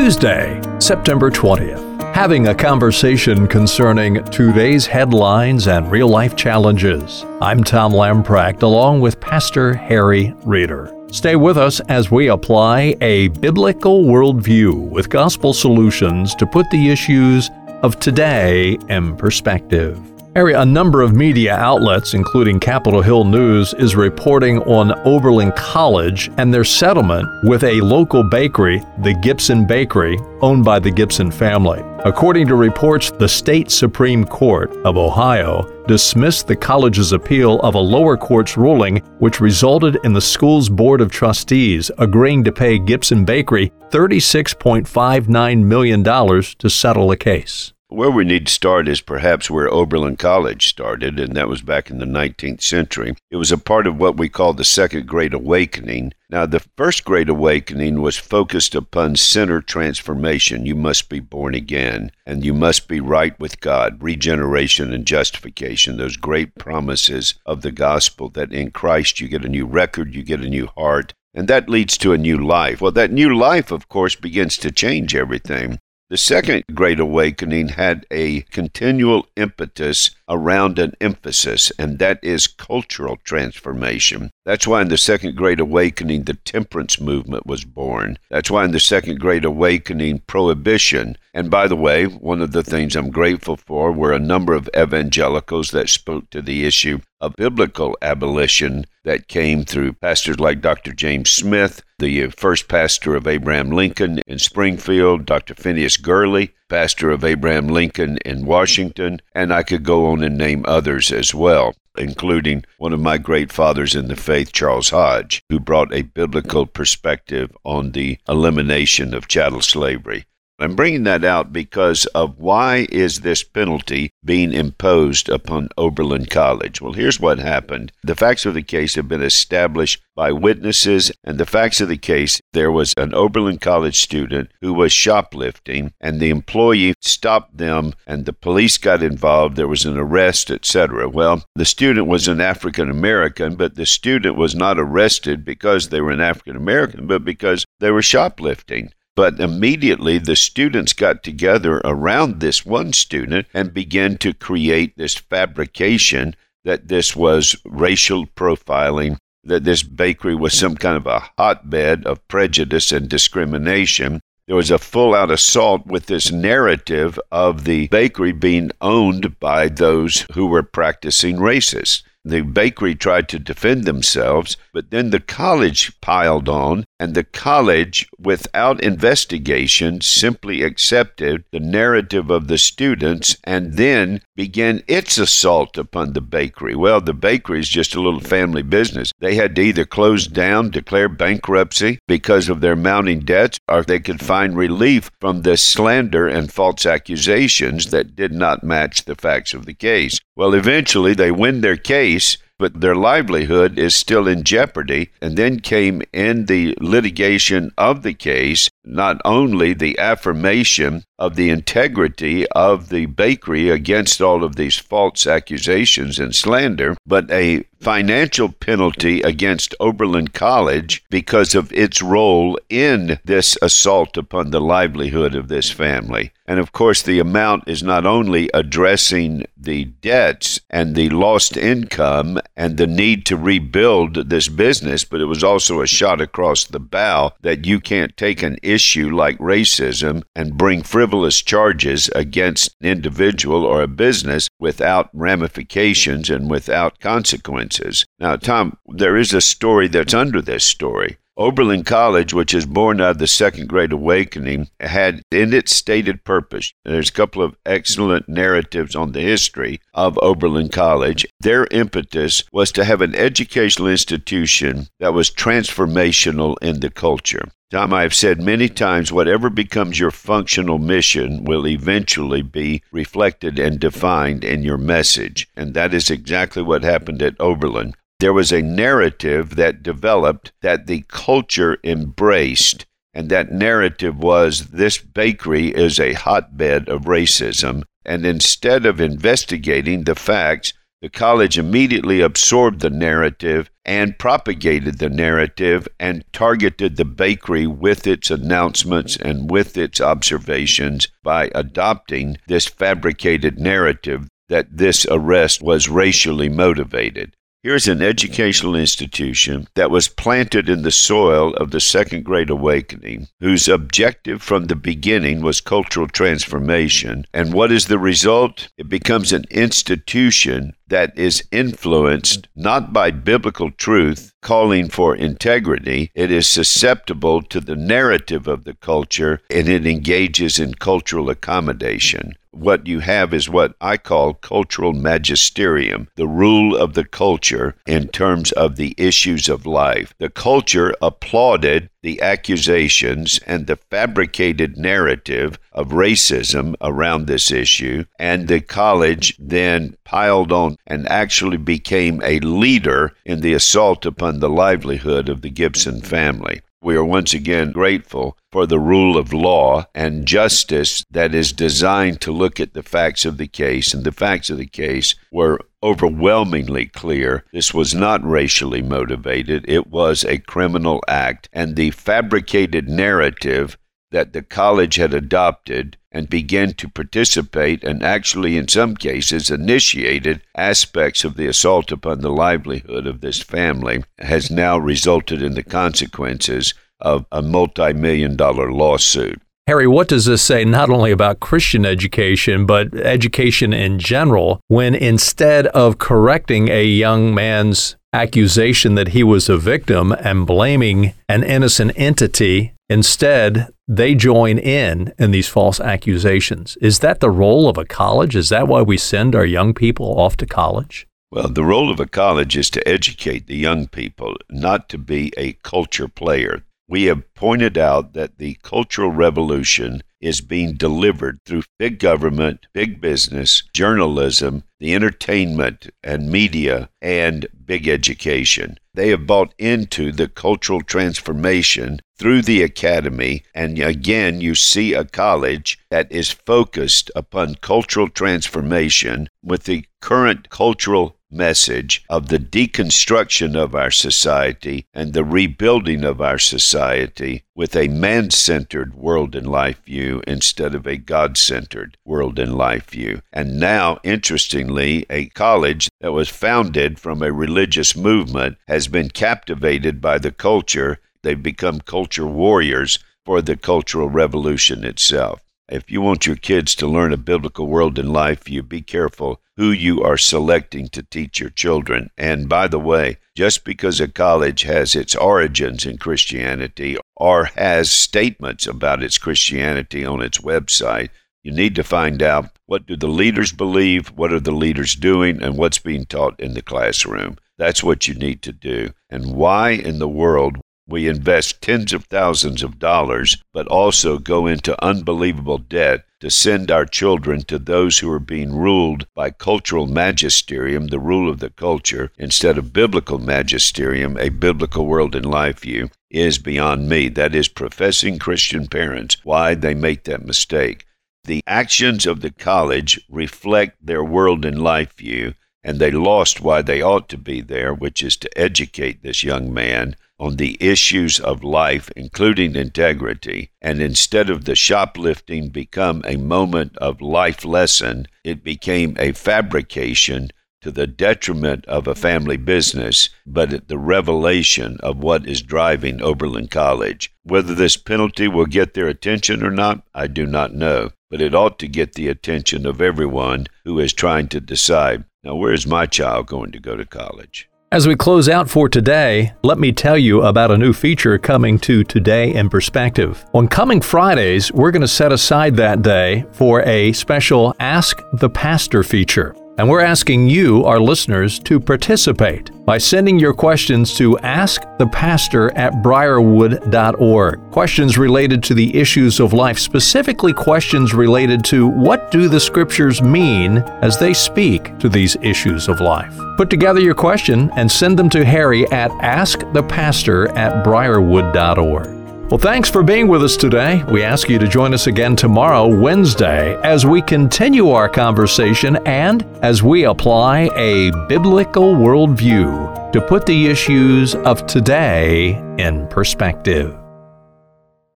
Tuesday, September 20th. Having a conversation concerning today's headlines and real-life challenges. I'm Tom Lamprecht, along with Pastor Harry Reeder. Stay with us as we apply a biblical worldview with gospel solutions to put the issues of today in perspective. Harry, a number of media outlets, including Capitol Hill News, is reporting on Oberlin College and their settlement with a local bakery, the Gibson Bakery, owned by the Gibson family. According to reports, the state Supreme Court of Ohio dismissed the college's appeal of a lower court's ruling, which resulted in the school's board of trustees agreeing to pay Gibson Bakery $36.59 million to settle the case. Where we need to start is perhaps where Oberlin College started, and that was back in the 19th century. It was a part of what we call the Second Great Awakening. Now, the First Great Awakening was focused upon sinner transformation. You must be born again, and you must be right with God, regeneration and justification, those great promises of the gospel that in Christ you get a new record, you get a new heart, and that leads to a new life. Well, that new life, of course, begins to change everything. The Second Great Awakening had a continual impetus around an emphasis, and that is cultural transformation. That's why in the Second Great Awakening, the temperance movement was born. That's why in the Second Great Awakening, prohibition. And by the way, one of the things I'm grateful for were a number of evangelicals that spoke to the issue of biblical abolition that came through pastors like Dr. James Smith, the first pastor of Abraham Lincoln in Springfield, Dr. Phineas Gurley, pastor of Abraham Lincoln in Washington, and I could go on and name others as well, including one of my great fathers in the faith, Charles Hodge, who brought a biblical perspective on the elimination of chattel slavery. I'm bringing that out because of why is this penalty being imposed upon Oberlin College? Well, here's what happened. The facts of the case have been established by witnesses, and the facts of the case, there was an Oberlin College student who was shoplifting, and the employee stopped them, and the police got involved. There was an arrest, etc. Well, the student was an African American, but the student was not arrested because they were an African American, but because they were shoplifting. But immediately the students got together around this one student and began to create this fabrication that this was racial profiling, that this bakery was some kind of a hotbed of prejudice and discrimination. There was a full-out assault with this narrative of the bakery being owned by those who were practicing racists. The bakery tried to defend themselves, but then the college piled on, and the college, without investigation, simply accepted the narrative of the students and then began its assault upon the bakery. Well, the bakery is just a little family business. They had to either close down, declare bankruptcy because of their mounting debts, or they could find relief from the slander and false accusations that did not match the facts of the case. Well, eventually they win their case, but their livelihood is still in jeopardy. And then came in the litigation of the case, not only the affirmation of the integrity of the bakery against all of these false accusations and slander, but a financial penalty against Oberlin College because of its role in this assault upon the livelihood of this family. And of course, the amount is not only addressing the debts and the lost income and the need to rebuild this business, but it was also a shot across the bow that you can't take an issue like racism and bring frivolous charges against an individual or a business without ramifications and without consequences. Now, Tom, there is a story that's under this story. Oberlin College, which is born out of the Second Great Awakening, had in its stated purpose, there's a couple of excellent narratives on the history of Oberlin College. Their impetus was to have an educational institution that was transformational in the culture. Tom, I have said many times, whatever becomes your functional mission will eventually be reflected and defined in your message. And that is exactly what happened at Oberlin. There was a narrative that developed that the culture embraced, and that narrative was this bakery is a hotbed of racism. And instead of investigating the facts, the college immediately absorbed the narrative and propagated the narrative and targeted the bakery with its announcements and with its observations by adopting this fabricated narrative that this arrest was racially motivated. Here's an educational institution that was planted in the soil of the Second Great Awakening, whose objective from the beginning was cultural transformation. And what is the result? It becomes an institution that is influenced not by biblical truth calling for integrity. It is susceptible to the narrative of the culture, and it engages in cultural accommodation. What you have is what I call cultural magisterium, the rule of the culture in terms of the issues of life. The culture applauded the accusations and the fabricated narrative of racism around this issue, and the college then piled on and actually became a leader in the assault upon the livelihood of the Gibson family. We are once again grateful for the rule of law and justice that is designed to look at the facts of the case, and the facts of the case were overwhelmingly clear. This was not racially motivated. It was a criminal act, and the fabricated narrative that the college had adopted and began to participate and actually in some cases initiated aspects of the assault upon the livelihood of this family has now resulted in the consequences of a multi-million-dollar lawsuit. Harry, what does this say not only about Christian education, but education in general, when instead of correcting a young man's accusation that he was a victim and blaming an innocent entity, instead they join in these false accusations? Is that the role of a college? Is that why we send our young people off to college? Well, the role of a college is to educate the young people, not to be a culture player. We have pointed out that the cultural revolution is being delivered through big government, big business, journalism, the entertainment and media, and big education. They have bought into the cultural transformation through the academy, and again, you see a college that is focused upon cultural transformation with the current cultural message of the deconstruction of our society and the rebuilding of our society with a man-centered world and life view instead of a God-centered world and life view. And now, interestingly, a college that was founded from a religious movement has been captivated by the culture. They've become culture warriors for the cultural revolution itself. If you want your kids to learn a biblical world and life view, be careful who you are selecting to teach your children. And by the way, just because a college has its origins in Christianity or has statements about its Christianity on its website, you need to find out, what do the leaders believe, what are the leaders doing, and what's being taught in the classroom. That's what you need to do. And why in the world we invest tens of thousands of dollars, but also go into unbelievable debt to send our children to those who are being ruled by cultural magisterium, the rule of the culture, instead of biblical magisterium, a biblical world and life view, is beyond me. That is professing Christian parents, why they make that mistake. The actions of the college reflect their world and life view, and they lost why they ought to be there, which is to educate this young man on the issues of life, including integrity. And instead of the shoplifting become a moment of life lesson, it became a fabrication to the detriment of a family business, but at the revelation of what is driving Oberlin College. Whether this penalty will get their attention or not, I do not know, but it ought to get the attention of everyone who is trying to decide, now where is my child going to go to college? As we close out for today, let me tell you about a new feature coming to Today in Perspective. On coming Fridays, we're going to set aside that day for a special Ask the Pastor feature. And we're asking you, our listeners, to participate by sending your questions to askthepastor@briarwood.org. Questions related to the issues of life, specifically questions related to what do the Scriptures mean as they speak to these issues of life. Put together your question and send them to Harry at askthepastor@briarwood.org. Well, thanks for being with us today. We ask you to join us again tomorrow, Wednesday, as we continue our conversation and as we apply a biblical worldview to put the issues of today in perspective.